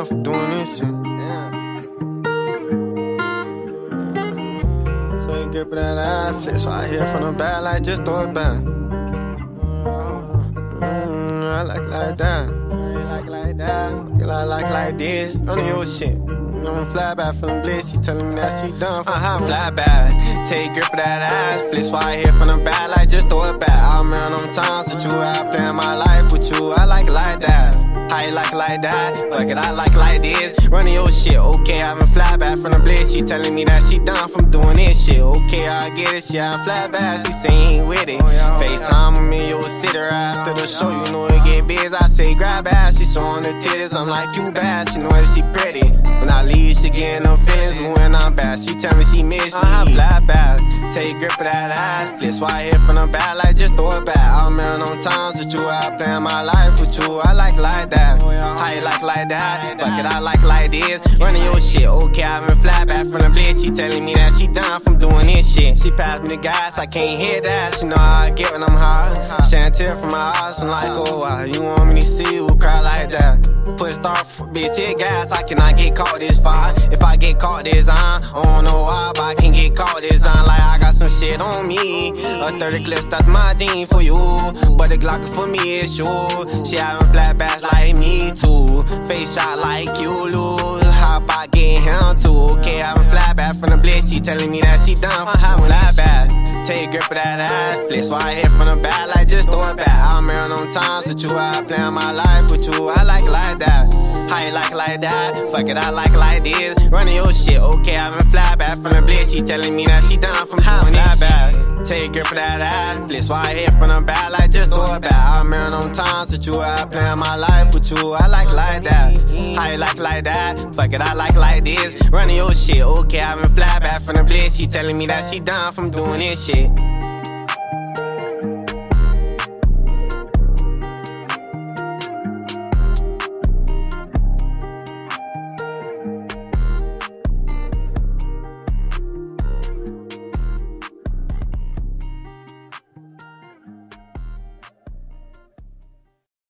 done for doing this shit. Take a grip of that ass, flick right here from the back, like just throw it back. I like that. Like that. I like this. None of your shit. I'm fly back from the bliss. She telling me that she done for fly back. Take grip of that ass, flick right here from the back, like just throw it back. I remember them times with you, I plan my life with you. I like that. How you like that? Fuck it, I like this. Running your shit, okay, I've been fly back from the bliss. She telling me that she done from doing this shit. Okay, I get it, yeah, I fly back. She say he ain't with it. FaceTime with me, you'll sit her after the show. You know it get biz. I say grab ass, she showing her titties. I'm like, you bad, she know that she pretty. When I leave, she getting them feelings, but when I'm bad, she tell me she miss me. I fly back, take grip of that ass, flick right here from the back, like just throw it back. I remember them times with you, I plan my life with you. I like that. How you like that? Fuck it, I like this. Running your shit, okay, I've been fly back from the bliss. She telling me that she done from doing this shit. She passed me the gas, I can't hear that. She know how I get when I'm high. Shed tear from my eyes, I'm like, oh wow, you want me to see you cry like that? Put star, bitch, it gas, I cannot get caught this far. If I get caught this on, I don't know why, but I can get caught this on. Like I got some shit on me. A 30 clip, that's my jean for you. But the Glock for me is sure. She having flashbacks like me too. Face shot like you lose. How about getting him too? Okay, having flashback from the bliss. She telling me that she done for having flashback. Take grip of that ass, flick right here from the back, like just throw it back. I remember them times with you, I plan my life with you. I like that. How you like that? Fuck it, I like this. Running your shit, okay, I've been fly back from the bliss. She telling me that she done from having that bad. Take grip of that ass, flick right here from the back, like just throw it back. I remember them times with you, I plan my life with you. I like that. How you like that? Fuck it, I like this. Running your shit, okay, I've been fly back from the bliss. She telling me that she done from doing this shit.